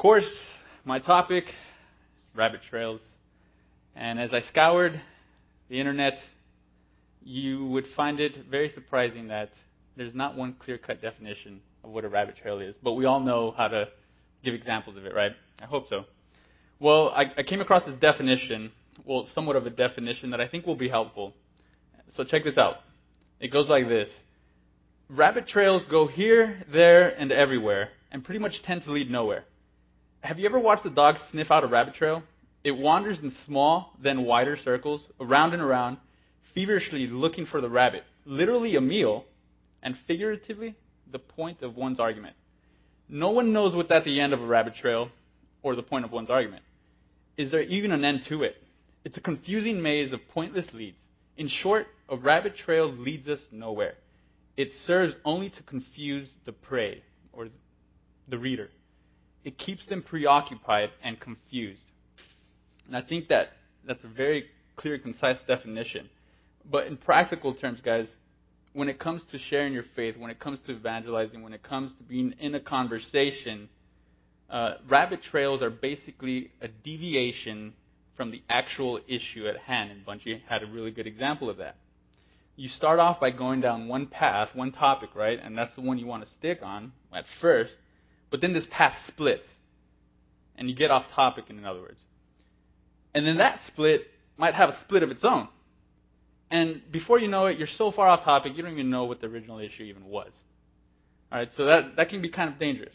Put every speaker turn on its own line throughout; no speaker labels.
course, my topic, rabbit trails. And as I scoured the internet, you would find it very surprising that there's not one clear-cut definition of what a rabbit trail is. But we all know how to give examples of it, right? I hope so. Well, I came across this definition, somewhat of a definition that I think will be helpful. So check this out. It goes like this. Rabbit trails go here, there, and everywhere, and pretty much tend to lead nowhere. Have you ever watched a dog sniff out a rabbit trail? It wanders in small, then wider circles, around and around, feverishly looking for the rabbit, literally a meal, and figuratively, the point of one's argument. No one knows what's at the end of a rabbit trail, or the point of one's argument. Is there even an end to it? It's a confusing maze of pointless leads. In short, a rabbit trail leads us nowhere. It serves only to confuse the prey, or the reader. It keeps them preoccupied and confused. And I think that's a very clear, concise definition. But in practical terms, guys, when it comes to sharing your faith, when it comes to evangelizing, when it comes to being in a conversation, rabbit trails are basically a deviation from the actual issue at hand. And Bunchy had a really good example of that. You start off by going down one path, one topic, right? And that's the one you want to stick on at first. But then this path splits. And you get off topic, in other words. And then that split might have a split of its own. And before you know it, you're so far off topic, you don't even know what the original issue even was. All right, so that can be kind of dangerous.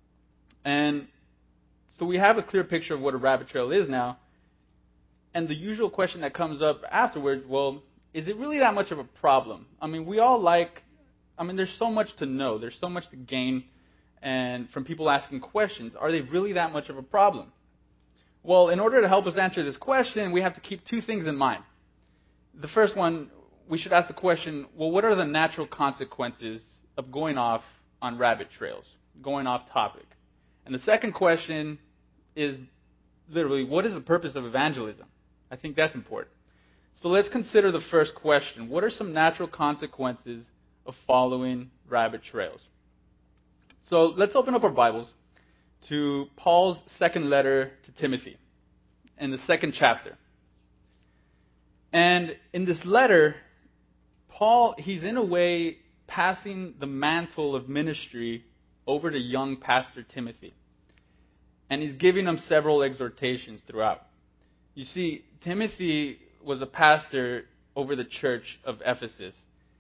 And so we have a clear picture of what a rabbit trail is now. And the usual question that comes up afterwards, is it really that much of a problem? I mean, there's so much to know. There's so much to gain and from people asking questions. Are they really that much of a problem? Well, in order to help us answer this question, we have to keep two things in mind. The first one, we should ask the question, what are the natural consequences of going off on rabbit trails, going off topic? And the second question is literally, what is the purpose of evangelism? I think that's important. So let's consider the first question. What are some natural consequences of following rabbit trails? So let's open up our Bibles to Paul's second letter to Timothy in the second chapter. And in this letter, Paul, he's in a way passing the mantle of ministry over to young pastor Timothy. And he's giving him several exhortations throughout. You see, Timothy was a pastor over the church of Ephesus.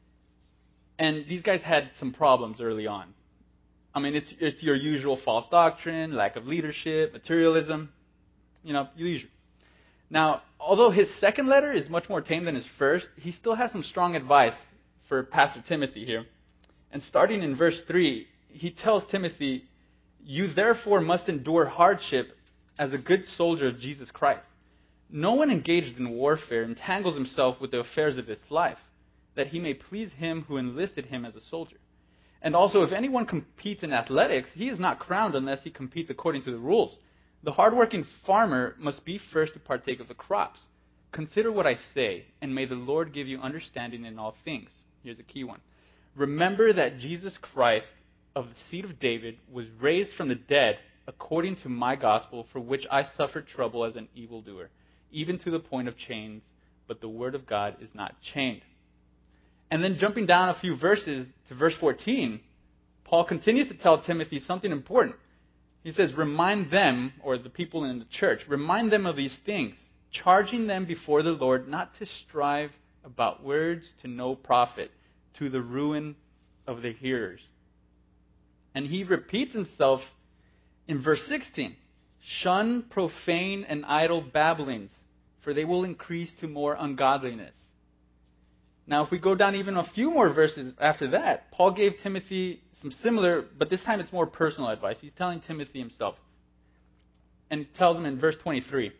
And these guys had some problems early on. I mean, it's your usual false doctrine, lack of leadership, materialism, usual. Now, although his second letter is much more tame than his first, he still has some strong advice for Pastor Timothy here. And starting in verse 3, he tells Timothy, "You therefore must endure hardship as a good soldier of Jesus Christ. No one engaged in warfare entangles himself with the affairs of this life, that he may please him who enlisted him as a soldier. And also, if anyone competes in athletics, he is not crowned unless he competes according to the rules. The hardworking farmer must be first to partake of the crops. Consider what I say, and may the Lord give you understanding in all things." Here's a key one. "Remember that Jesus Christ, of the seed of David, was raised from the dead according to my gospel, for which I suffered trouble as an evildoer, even to the point of chains, but the word of God is not chained." And then jumping down a few verses to verse 14, Paul continues to tell Timothy something important. He says, "Remind them," or the people in the church, "remind them of these things, charging them before the Lord not to strive about words to no profit, to the ruin of the hearers." And he repeats himself in verse 16, "Shun profane and idle babblings, for they will increase to more ungodliness." Now, if we go down even a few more verses after that, Paul gave Timothy some similar, but this time it's more personal advice. He's telling Timothy himself. And he tells him in verse 23,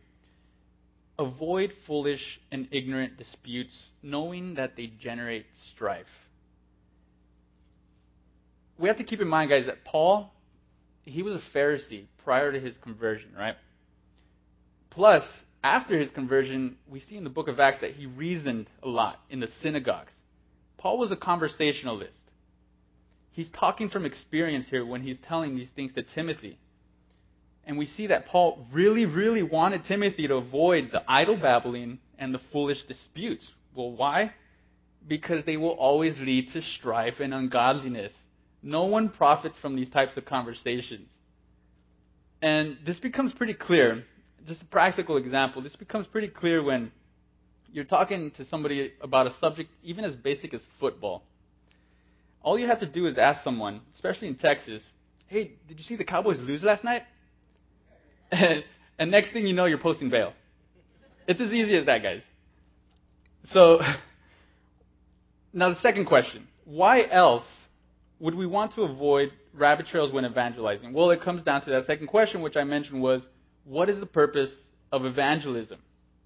"Avoid foolish and ignorant disputes, knowing that they generate strife." We have to keep in mind, guys, that Paul, he was a Pharisee prior to his conversion, right? Plus, after his conversion, we see in the book of Acts that he reasoned a lot in the synagogues. Paul was a conversationalist. He's talking from experience here when he's telling these things to Timothy. And we see that Paul really, really wanted Timothy to avoid the idle babbling and the foolish disputes. Well, why? Because they will always lead to strife and ungodliness. No one profits from these types of conversations. And this becomes pretty clear. Just a practical example. This becomes pretty clear when you're talking to somebody about a subject even as basic as football. All you have to do is ask someone, especially in Texas, hey, did you see the Cowboys lose last night? And next thing you know, you're posting bail. It's as easy as that, guys. So, now the second question. Why else would we want to avoid rabbit trails when evangelizing? Well, it comes down to that second question, which I mentioned was, what is the purpose of evangelism?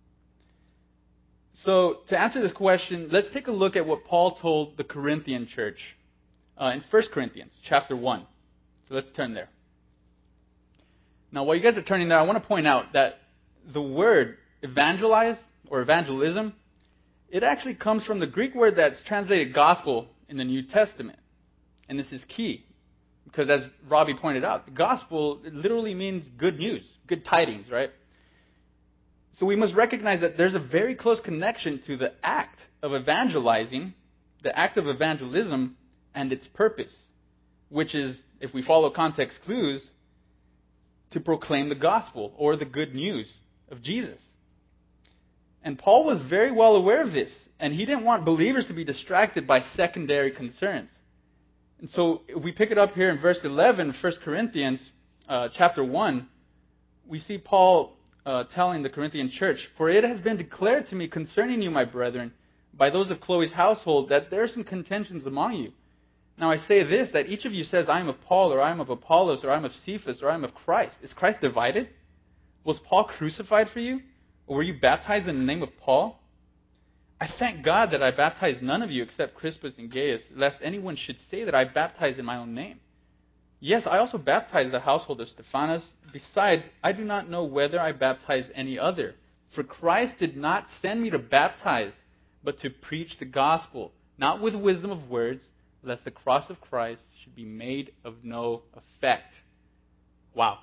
So, to answer this question, let's take a look at what Paul told the Corinthian church in 1 Corinthians chapter 1. So let's turn there. Now, while you guys are turning there, I want to point out that the word evangelize or evangelism, it actually comes from the Greek word that's translated gospel in the New Testament. And this is key, because as Robbie pointed out, the gospel literally means good news, good tidings, right? So we must recognize that there's a very close connection to the act of evangelizing, the act of evangelism, and its purpose, which is, if we follow context clues, to proclaim the gospel or the good news of Jesus. And Paul was very well aware of this, and he didn't want believers to be distracted by secondary concerns. And so if we pick it up here in verse 11, 1 Corinthians chapter 1, we see Paul telling the Corinthian church, "For it has been declared to me concerning you, my brethren, by those of Chloe's household, that there are some contentions among you. Now I say this, that each of you says, I am of Paul, or I am of Apollos, or I am of Cephas, or I am of Christ. Is Christ divided? Was Paul crucified for you? Or were you baptized in the name of Paul? I thank God that I baptized none of you except Crispus and Gaius, lest anyone should say that I baptized in my own name. Yes, I also baptized the household of Stephanas. Besides, I do not know whether I baptized any other. For Christ did not send me to baptize, but to preach the gospel, not with wisdom of words, lest the cross of Christ should be made of no effect." Wow.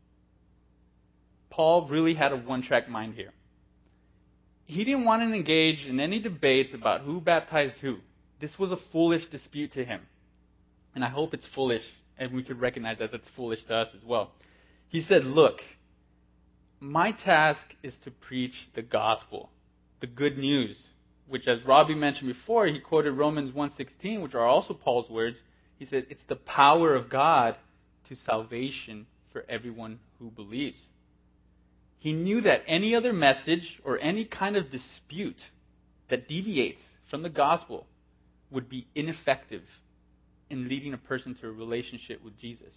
Paul really had a one-track mind here. He didn't want to engage in any debates about who baptized who. This was a foolish dispute to him. And I hope it's foolish, and we could recognize that it's foolish to us as well. He said, look, my task is to preach the gospel, the good news, which, as Robbie mentioned before, he quoted Romans 1:16, which are also Paul's words. He said, it's the power of God to salvation for everyone who believes. He knew that any other message or any kind of dispute that deviates from the gospel would be ineffective in leading a person to a relationship with Jesus.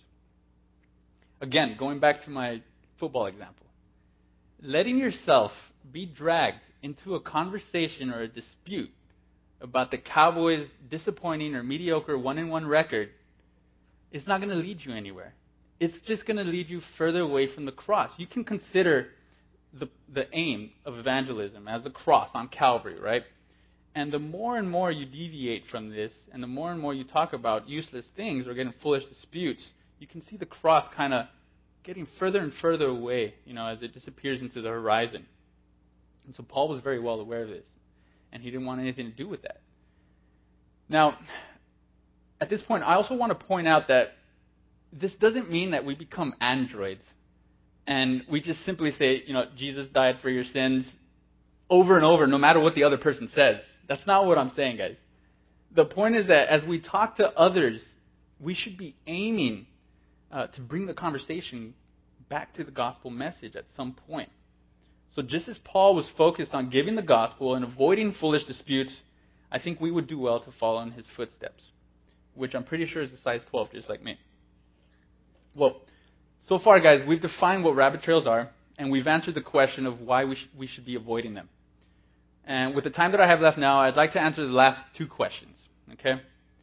Again, going back to my football example, letting yourself be dragged into a conversation or a dispute about the Cowboys' disappointing or mediocre 1-1 record is not going to lead you anywhere. It's just going to lead you further away from the cross. You can consider the aim of evangelism as the cross on Calvary, right? And the more and more you deviate from this, and the more and more you talk about useless things or getting foolish disputes, you can see the cross kind of getting further and further away, as it disappears into the horizon. And so Paul was very well aware of this, and he didn't want anything to do with that. Now, at this point, I also want to point out that this doesn't mean that we become androids and we just simply say, Jesus died for your sins over and over, no matter what the other person says. That's not what I'm saying, guys. The point is that as we talk to others, we should be aiming to bring the conversation back to the gospel message at some point. So just as Paul was focused on giving the gospel and avoiding foolish disputes, I think we would do well to follow in his footsteps, which I'm pretty sure is a size 12, just like me. Well, so far, guys, we've defined what rabbit trails are, and we've answered the question of why we should be avoiding them. And with the time that I have left now, I'd like to answer the last two questions, okay?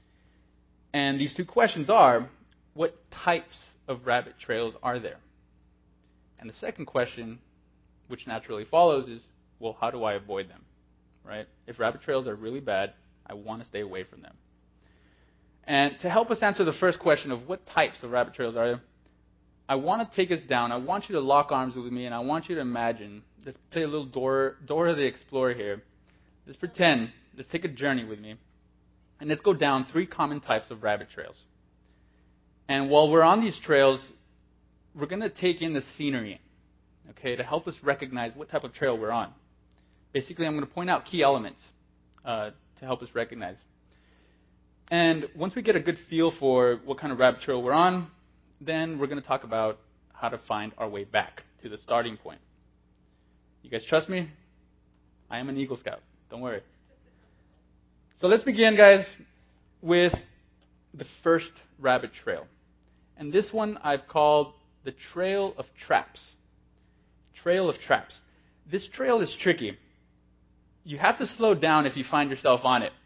And these two questions are, what types of rabbit trails are there? And the second question, which naturally follows, is, well, how do I avoid them, right? If rabbit trails are really bad, I want to stay away from them. And to help us answer the first question of what types of rabbit trails are there, I want to take us down. I want you to lock arms with me, and I want you to imagine. Let's play a little Dora the Explorer here. Let's pretend. Let's take a journey with me. And let's go down 3 common types of rabbit trails. And while we're on these trails, we're going to take in the scenery, okay, to help us recognize what type of trail we're on. Basically, I'm going to point out key elements to help us recognize. And once we get a good feel for what kind of rabbit trail we're on, then we're going to talk about how to find our way back to the starting point. You guys trust me? I am an Eagle Scout. Don't worry. So let's begin, guys, with the first rabbit trail. And this one I've called the Trail of Traps. Trail of Traps. This trail is tricky. You have to slow down if you find yourself on it.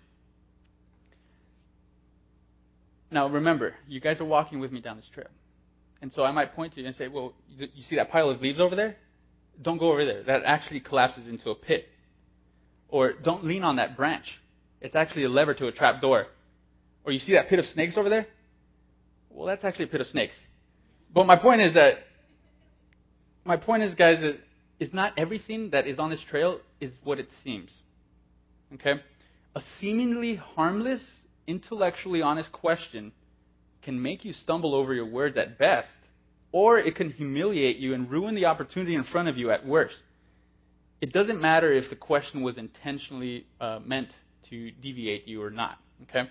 Now remember, you guys are walking with me down this trail. And so I might point to you and say, well, you see that pile of leaves over there? Don't go over there. That actually collapses into a pit. Or don't lean on that branch. It's actually a lever to a trap door. Or you see that pit of snakes over there? Well, that's actually a pit of snakes. But my point is, guys, that is not everything that is on this trail is what it seems. Okay? A seemingly harmless, intellectually honest question can make you stumble over your words at best, or it can humiliate you and ruin the opportunity in front of you at worst. It doesn't matter if the question was intentionally meant to deviate you or not. Okay?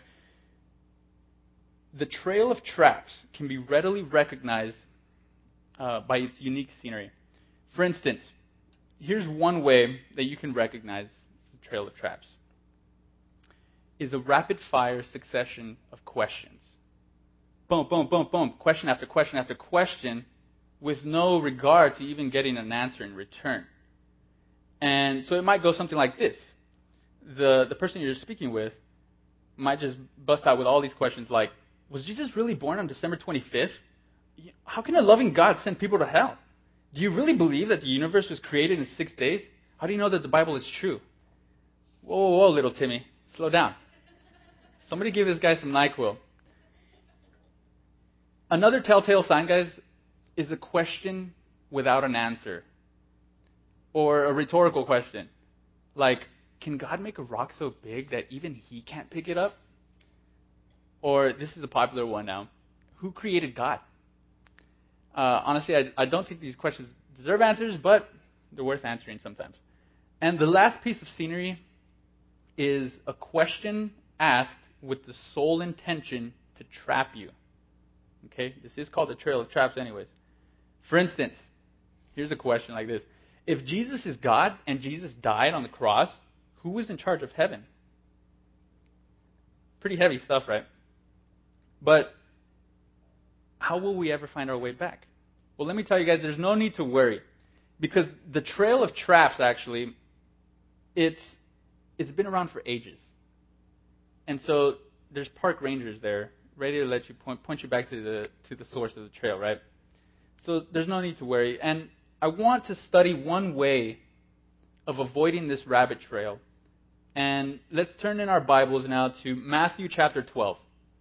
The Trail of Traps can be readily recognized by its unique scenery. For instance, here's one way that you can recognize the Trail of Traps. Is a rapid-fire succession of questions. Boom, boom, boom, boom, question after question after question, with no regard to even getting an answer in return. And so it might go something like this. The person you're speaking with might just bust out with all these questions like, was Jesus really born on December 25th? How can a loving God send people to hell? Do you really believe that the universe was created in 6 days? How do you know that the Bible is true? Whoa, whoa, little Timmy. Slow down. Somebody give this guy some NyQuil. Another telltale sign, guys, is a question without an answer. Or a rhetorical question. Like, can God make a rock so big that even he can't pick it up? Or, this is a popular one now. Who created God? Honestly, I don't think these questions deserve answers, but they're worth answering sometimes. And the last piece of scenery is a question asked with the sole intention to trap you. Okay? This is called the Trail of Traps anyways. For instance, here's a question like this. If Jesus is God and Jesus died on the cross, who was in charge of heaven? Pretty heavy stuff, right? But how will we ever find our way back? Well, let me tell you guys, there's no need to worry. Because the Trail of Traps, actually, it's been around for ages. And so there's park rangers there, ready to let you point you back to the source of the trail, right? So there's no need to worry. And I want to study one way of avoiding this rabbit trail. And let's turn in our Bibles now to Matthew chapter 12.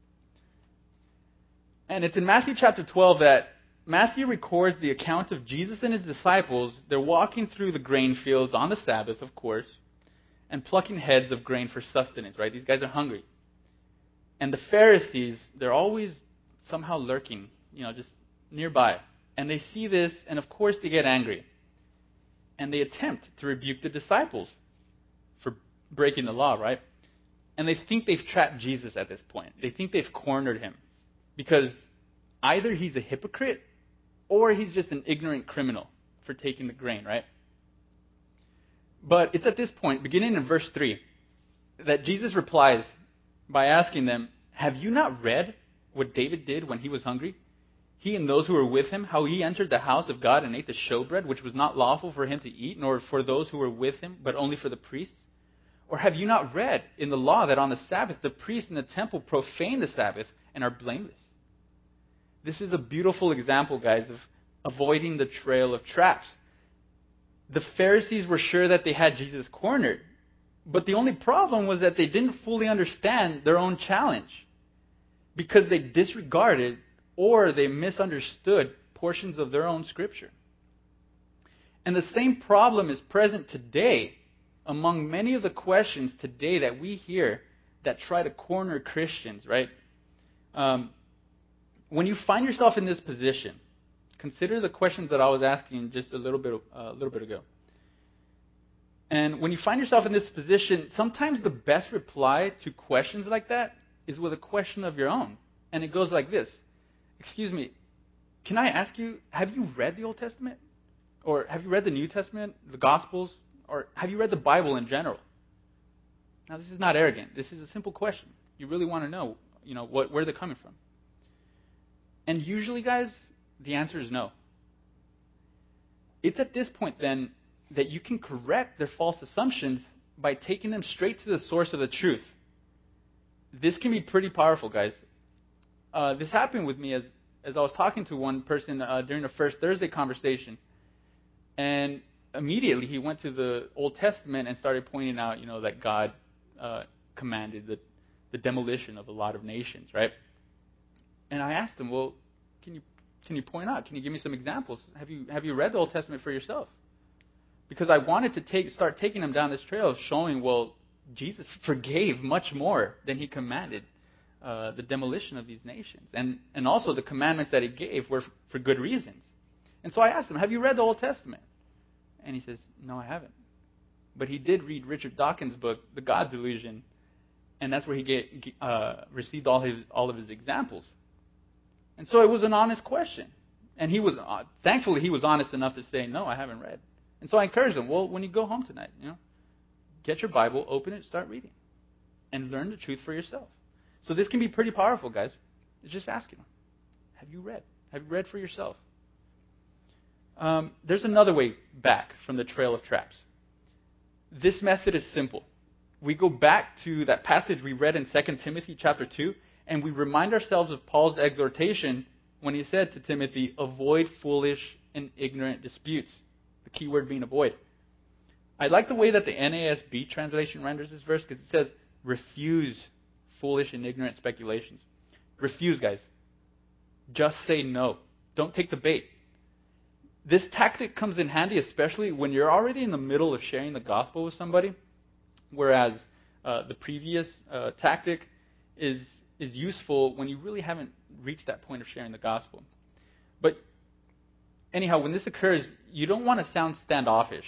And it's in Matthew chapter 12 that Matthew records the account of Jesus and his disciples. They're walking through the grain fields on the Sabbath, of course, and plucking heads of grain for sustenance, right? These guys are hungry. And the Pharisees, they're always somehow lurking, just nearby. And they see this, and of course they get angry. And they attempt to rebuke the disciples for breaking the law, right? And they think they've trapped Jesus at this point. They think they've cornered him. Because either he's a hypocrite, or he's just an ignorant criminal for taking the grain, right? But it's at this point, beginning in verse 3, that Jesus replies by asking them, have you not read what David did when he was hungry? He and those who were with him, how he entered the house of God and ate the showbread, which was not lawful for him to eat, nor for those who were with him, but only for the priests? Or have you not read in the law that on the Sabbath the priests in the temple profane the Sabbath and are blameless? This is a beautiful example, guys, of avoiding the trail of traps. The Pharisees were sure that they had Jesus cornered. But the only problem was that they didn't fully understand their own challenge. Because they disregarded or they misunderstood portions of their own Scripture. And the same problem is present today among many of the questions today that we hear that try to corner Christians, right? When you find yourself in this position, consider the questions that I was asking just a little bit ago. And when you find yourself in this position, sometimes the best reply to questions like that is with a question of your own. And it goes like this. Excuse me, can I ask you, have you read the Old Testament? Or have you read the New Testament, the Gospels? Or have you read the Bible in general? Now, this is not arrogant. This is a simple question. You really want to know, where they're coming from. And usually, guys, the answer is no. It's at this point, then, that you can correct their false assumptions by taking them straight to the source of the truth. This can be pretty powerful, guys. This happened with me as I was talking to one person during the First Thursday conversation. And immediately he went to the Old Testament and started pointing out, that God commanded the demolition of a lot of nations, right? And I asked him, well, can you point out? Can you give me some examples? Have you read the Old Testament for yourself? Because I wanted to start taking him down this trail of showing, well, Jesus forgave much more than he commanded the demolition of these nations. And also the commandments that he gave were for good reasons. And so I asked him, have you read the Old Testament? And he says, no, I haven't. But he did read Richard Dawkins' book, The God Delusion, and that's where he received all of his examples. And so it was an honest question. And thankfully he was honest enough to say, no, I haven't read. And so I encouraged him, well, when you go home tonight, get your Bible, open it, start reading, and learn the truth for yourself. So this can be pretty powerful, guys. It's just asking them, have you read? Have you read for yourself? There's another way back from the trail of traps. This method is simple. We go back to that passage we read in 2 Timothy chapter 2, and we remind ourselves of Paul's exhortation when he said to Timothy, avoid foolish and ignorant disputes. The key word being avoid. I like the way that the NASB translation renders this verse because it says, refuse foolish and ignorant speculations. Refuse, guys. Just say no. Don't take the bait. This tactic comes in handy, especially when you're already in the middle of sharing the gospel with somebody, whereas the previous tactic is useful when you really haven't reached that point of sharing the gospel. But anyhow, when this occurs, you don't want to sound standoffish.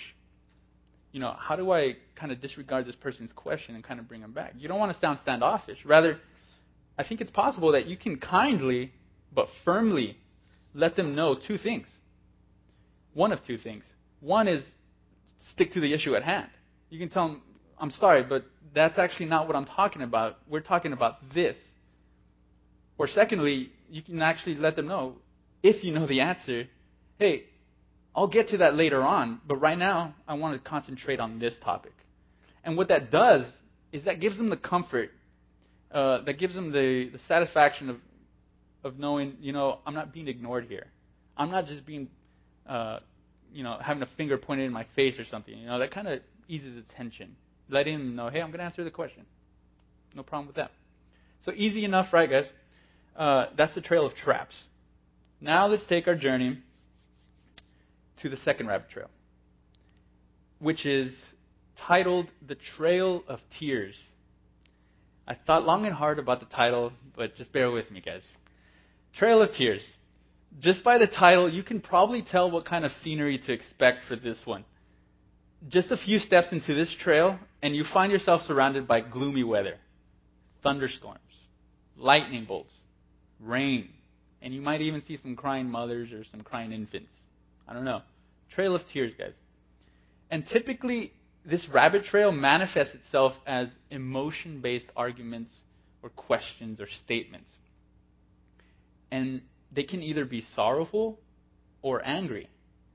How do I kind of disregard this person's question and kind of bring them back? You don't want to sound standoffish. Rather, I think it's possible that you can kindly but firmly let them know two things. One of two things. One is stick to the issue at hand. You can tell them, I'm sorry, but that's actually not what I'm talking about. We're talking about this. Or secondly, you can actually let them know, if you know the answer, hey, I'll get to that later on, but right now I want to concentrate on this topic. And what that does is that gives them the comfort, that gives them the satisfaction of knowing, I'm not being ignored here. I'm not just being having a finger pointed in my face or something. That kind of eases the tension. Letting them know, hey, I'm going to answer the question. No problem with that. So easy enough, right, guys? That's the trail of traps. Now let's take our journey to the second rabbit trail, which is titled The Trail of Tears. I thought long and hard about the title, but just bear with me, guys. Trail of Tears. Just by the title, you can probably tell what kind of scenery to expect for this one. Just a few steps into this trail, and you find yourself surrounded by gloomy weather, thunderstorms, lightning bolts, rain, and you might even see some crying mothers or some crying infants. I don't know. Trail of tears, guys. And typically, this rabbit trail manifests itself as emotion-based arguments or questions or statements. And they can either be sorrowful or angry.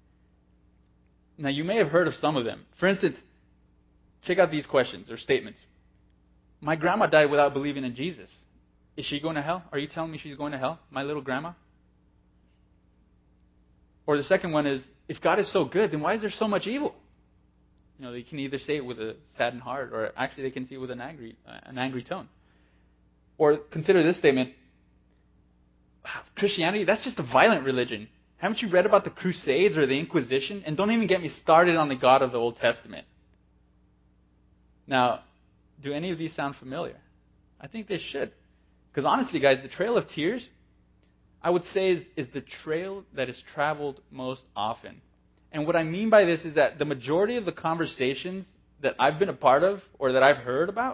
Now, you may have heard of some of them. For instance, check out these questions or statements. My grandma died without believing in Jesus. Is she going to hell? Are you telling me she's going to hell? My little grandma? Or the second one is, if God is so good, then why is there so much evil? They can either say it with a saddened heart, or actually they can say it with an angry tone. Or consider this statement, Christianity, that's just a violent religion. Haven't you read about the Crusades or the Inquisition? And don't even get me started on the God of the Old Testament. Now, do any of these sound familiar? I think they should. Because honestly, guys, the Trail of Tears, I would say, is the trail that is traveled most often. And what I mean by this is that the majority of the conversations that I've been a part of or that I've heard about,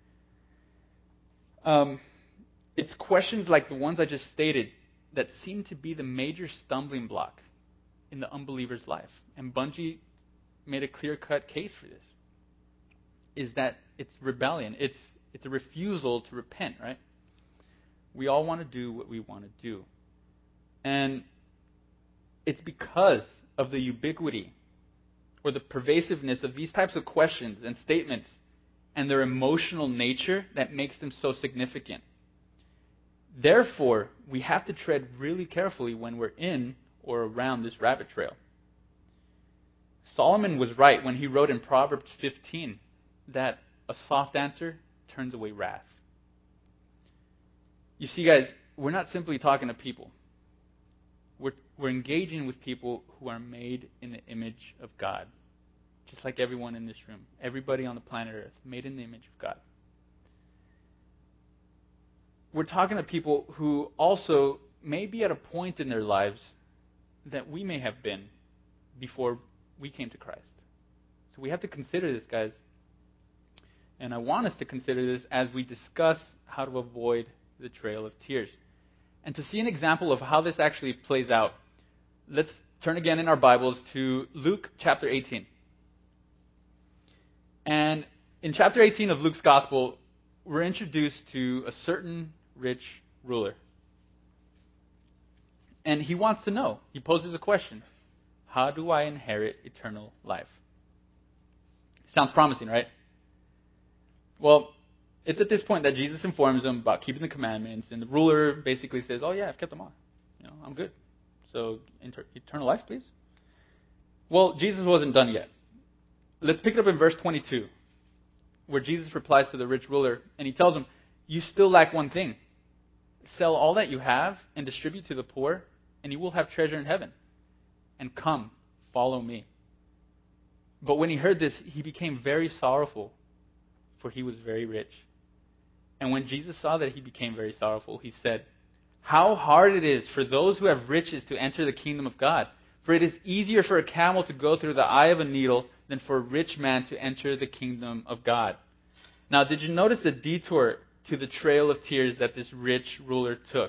it's questions like the ones I just stated that seem to be the major stumbling block in the unbeliever's life. And Bungie made a clear-cut case for this. Is that it's rebellion. It's a refusal to repent, right? We all want to do what we want to do. And it's because of the ubiquity or the pervasiveness of these types of questions and statements and their emotional nature that makes them so significant. Therefore, we have to tread really carefully when we're in or around this rabbit trail. Solomon was right when he wrote in Proverbs 15 that a soft answer turns away wrath. You see, guys, we're not simply talking to people. We're engaging with people who are made in the image of God. Just like everyone in this room. Everybody on the planet Earth, made in the image of God. We're talking to people who also may be at a point in their lives that we may have been before we came to Christ. So we have to consider this, guys. And I want us to consider this as we discuss how to avoid the trail of tears. And to see an example of how this actually plays out, let's turn again in our Bibles to Luke chapter 18. And in chapter 18 of Luke's Gospel, we're introduced to a certain rich ruler. And he wants to know. He poses a question. How do I inherit eternal life? Sounds promising, right? Well, it's at this point that Jesus informs him about keeping the commandments, and the ruler basically says, oh yeah, I've kept them all. I'm good. So, eternal life, please? Well, Jesus wasn't done yet. Let's pick it up in verse 22, where Jesus replies to the rich ruler, and he tells him, you still lack one thing. Sell all that you have and distribute to the poor, and you will have treasure in heaven. And come, follow me. But when he heard this, he became very sorrowful, for he was very rich. And when Jesus saw that he became very sorrowful, he said, how hard it is for those who have riches to enter the kingdom of God. For it is easier for a camel to go through the eye of a needle than for a rich man to enter the kingdom of God. Now, did you notice the detour to the trail of tears that this rich ruler took?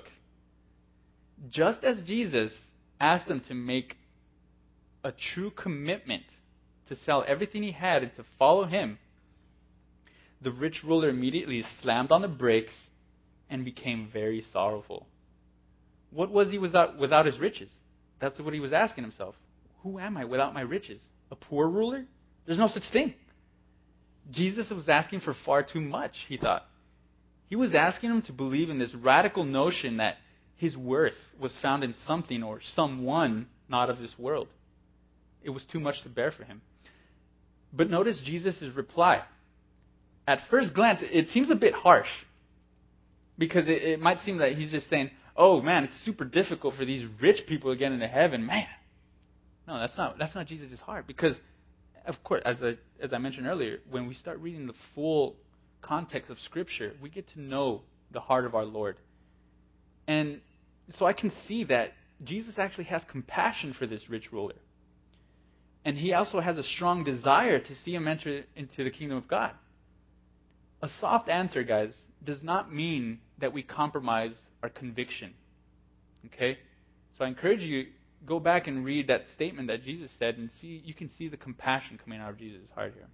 Just as Jesus asked him to make a true commitment to sell everything he had and to follow him, the rich ruler immediately slammed on the brakes and became very sorrowful. What was he without his riches? That's what he was asking himself. Who am I without my riches? A poor ruler? There's no such thing. Jesus was asking for far too much, he thought. He was asking him to believe in this radical notion that his worth was found in something or someone not of this world. It was too much to bear for him. But notice Jesus' reply. At first glance, it seems a bit harsh. Because it might seem that he's just saying, oh man, it's super difficult for these rich people to get into heaven. Man. No, that's not Jesus' heart. Because, of course, as I mentioned earlier, when we start reading the full context of Scripture, we get to know the heart of our Lord. And so I can see that Jesus actually has compassion for this rich ruler. And he also has a strong desire to see him enter into the kingdom of God. A soft answer, guys, does not mean that we compromise our conviction. Okay? So I encourage you, go back and read that statement that Jesus said and you can see the compassion coming out of Jesus' heart here.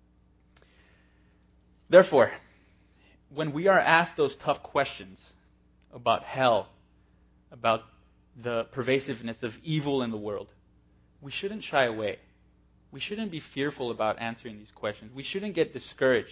Therefore, when we are asked those tough questions about hell, about the pervasiveness of evil in the world, we shouldn't shy away. We shouldn't be fearful about answering these questions. We shouldn't get discouraged.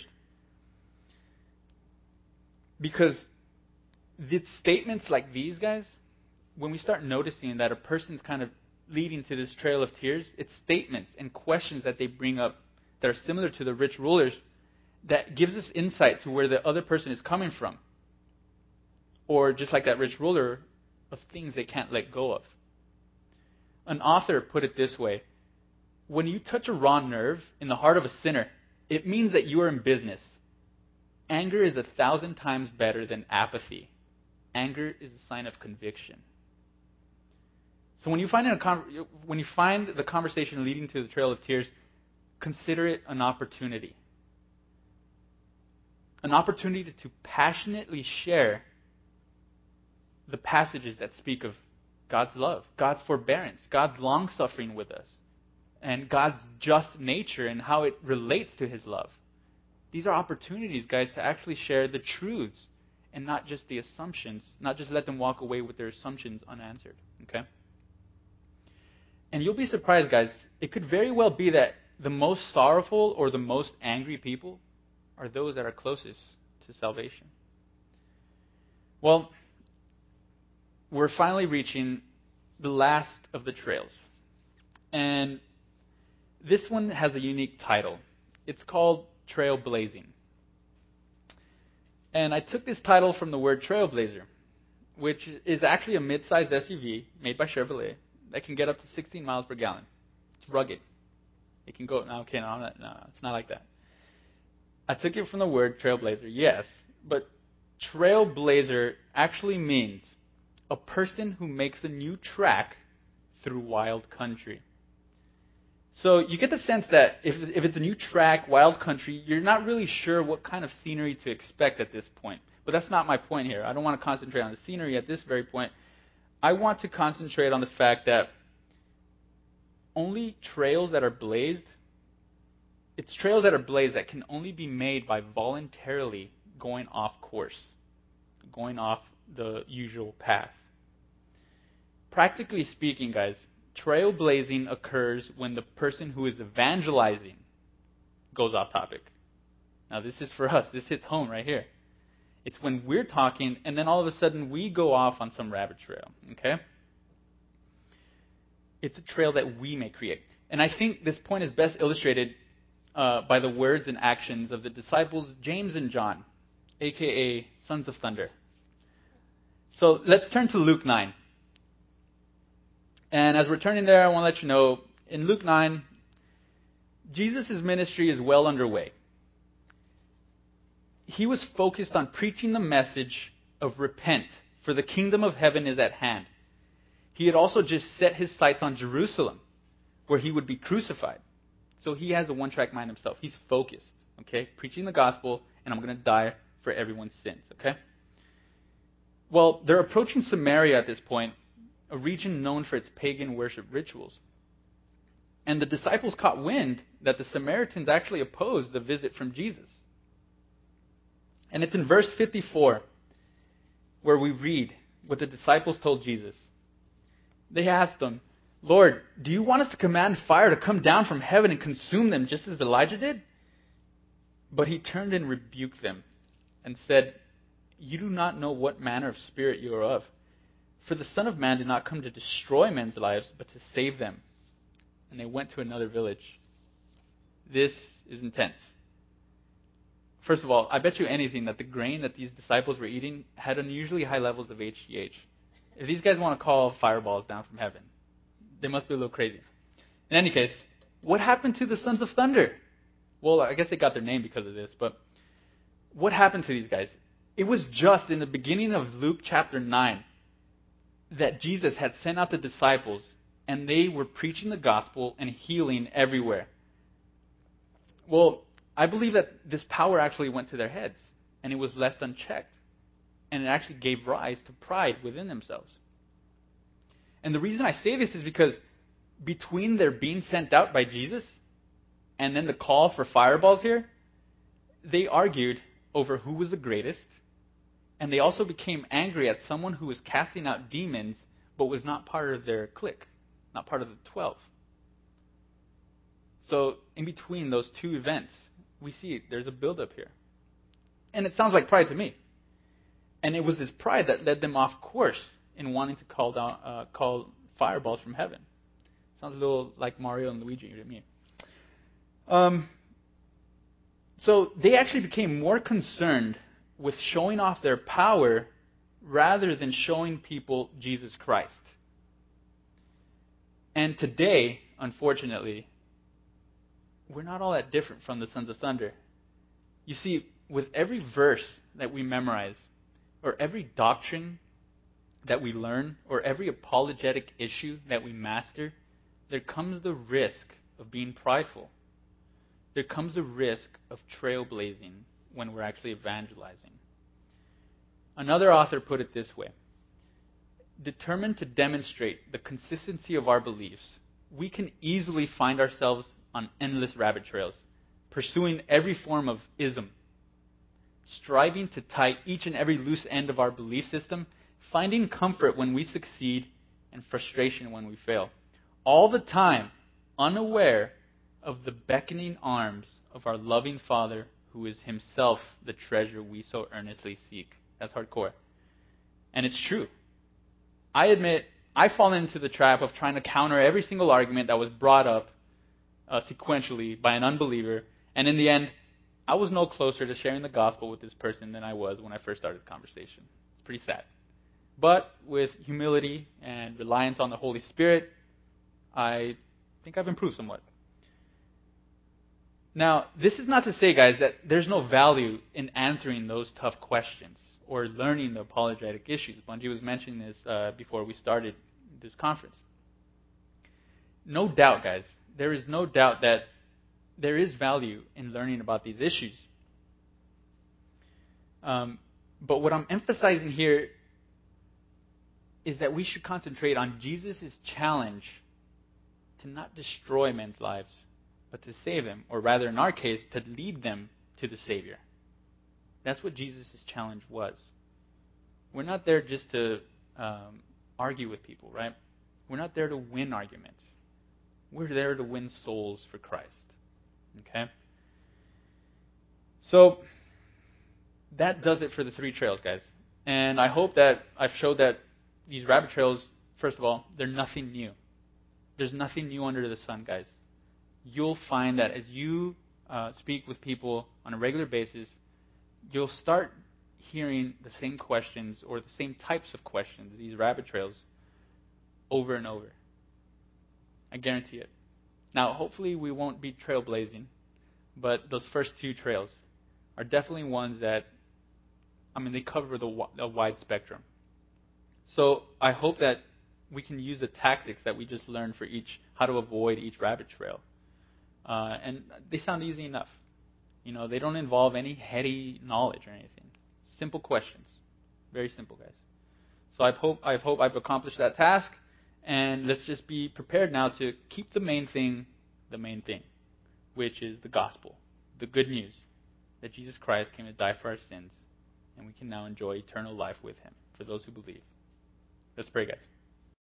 Because the statements like these, guys, when we start noticing that a person's kind of leading to this trail of tears, it's statements and questions that they bring up that are similar to the rich rulers that gives us insight to where the other person is coming from. Or just like that rich ruler, of things they can't let go of. An author put it this way: when you touch a raw nerve in the heart of a sinner, it means that you are in business. Anger is 1,000 times better than apathy. Anger is a sign of conviction. So when you find the conversation leading to the Trail of Tears, consider it an opportunity. An opportunity to passionately share the passages that speak of God's love, God's forbearance, God's long-suffering with us, and God's just nature and how it relates to His love. These are opportunities, guys, to actually share the truths and not just the assumptions, not just let them walk away with their assumptions unanswered. Okay? And you'll be surprised, guys. It could very well be that the most sorrowful or the most angry people are those that are closest to salvation. Well, we're finally reaching the last of the trails. And this one has a unique title. It's called Trailblazing. And I took this title from the word trailblazer, which is actually a mid-sized SUV made by Chevrolet that can get up to 16 miles per gallon. It's rugged. It can go... No, it's not like that. I took it from the word trailblazer, yes, but trailblazer actually means a person who makes a new track through wild country. So you get the sense that if it's a new track, wild country, you're not really sure what kind of scenery to expect at this point. But that's not my point here. I don't want to concentrate on the scenery at this very point. I want to concentrate on the fact that only trails that are blazed, it's trails that are blazed that can only be made by voluntarily going off course, going off the usual path. Practically speaking, guys, trailblazing occurs when the person who is evangelizing goes off topic. Now, this is for us. This hits home right here. It's when we're talking, and then all of a sudden we go off on some rabbit trail. Okay? It's a trail that we may create. And I think this point is best illustrated by the words and actions of the disciples James and John, a.k.a. Sons of Thunder. So let's turn to Luke 9. And as we're turning there, I want to let you know, in Luke 9, Jesus' ministry is well underway. He was focused on preaching the message of repent, for the kingdom of heaven is at hand. He had also just set his sights on Jerusalem, where he would be crucified. So he has a one-track mind himself. He's focused, okay? Preaching the gospel, and I'm going to die for everyone's sins, okay? Well, they're approaching Samaria at this point, a region known for its pagan worship rituals. And the disciples caught wind that the Samaritans actually opposed the visit from Jesus. And it's in verse 54 where we read what the disciples told Jesus. They asked him, "Lord, do you want us to command fire to come down from heaven and consume them just as Elijah did?" But he turned and rebuked them and said, "You do not know what manner of spirit you are of. For the Son of Man did not come to destroy men's lives, but to save them." And they went to another village. This is intense. First of all, I bet you anything that the grain that these disciples were eating had unusually high levels of HGH. If these guys want to call fireballs down from heaven, they must be a little crazy. In any case, what happened to the Sons of Thunder? Well, I guess they got their name because of this, but what happened to these guys? It was just in the beginning of Luke chapter 9 that Jesus had sent out the disciples, and they were preaching the gospel and healing everywhere. Well, I believe that this power actually went to their heads, and it was left unchecked. And it actually gave rise to pride within themselves. And the reason I say this is because between their being sent out by Jesus and then the call for fireballs here, they argued over who was the greatest, and they also became angry at someone who was casting out demons but was not part of their clique, not part of the 12. So in between those two events, we see there's a buildup here. And it sounds like pride to me. And it was this pride that led them off course in wanting to call fireballs from heaven. Sounds a little like Mario and Luigi to me. So they actually became more concerned with showing off their power rather than showing people Jesus Christ. And today, unfortunately, we're not all that different from the sons of thunder. You see, with every verse that we memorize, or every doctrine that we learn, or every apologetic issue that we master, there comes the risk of being prideful. There comes the risk of trailblazing when we're actually evangelizing. Another author put it this way: determined to demonstrate the consistency of our beliefs, we can easily find ourselves on endless rabbit trails, pursuing every form of ism, striving to tie each and every loose end of our belief system, finding comfort when we succeed and frustration when we fail, all the time unaware of the beckoning arms of our loving Father, who is himself the treasure we so earnestly seek. That's hardcore. And it's true. I admit, I fall into the trap of trying to counter every single argument that was brought up sequentially by an unbeliever, and in the end, I was no closer to sharing the gospel with this person than I was when I first started the conversation. It's pretty sad. But with humility and reliance on the Holy Spirit, I think I've improved somewhat. Now, this is not to say, guys, that there's no value in answering those tough questions or learning the apologetic issues. Bungie was mentioning this before we started this conference. No doubt, guys, there is no doubt that there is value in learning about these issues. But what I'm emphasizing here is that we should concentrate on Jesus' challenge to not destroy men's lives, but to save them, or rather, in our case, to lead them to the Savior. That's what Jesus' challenge was. We're not there just to argue with people, right? We're not there to win arguments. We're there to win souls for Christ. Okay? So, that does it for the 3 trails, guys. And I hope that I've showed that these rabbit trails, first of all, they're nothing new. There's nothing new under the sun, guys. You'll find that as you speak with people on a regular basis, you'll start hearing the same questions or the same types of questions, these rabbit trails, over and over. I guarantee it. Now, hopefully we won't be trailblazing, but those first 2 trails are definitely ones that, they cover a wide spectrum. So I hope that we can use the tactics that we just learned for how to avoid each rabbit trail. And they sound easy enough. They don't involve any heady knowledge or anything. Simple questions. Very simple, guys. So I hope I've accomplished that task. And let's just be prepared now to keep the main thing, which is the gospel, the good news that Jesus Christ came to die for our sins, and we can now enjoy eternal life with him for those who believe. Let's pray, guys.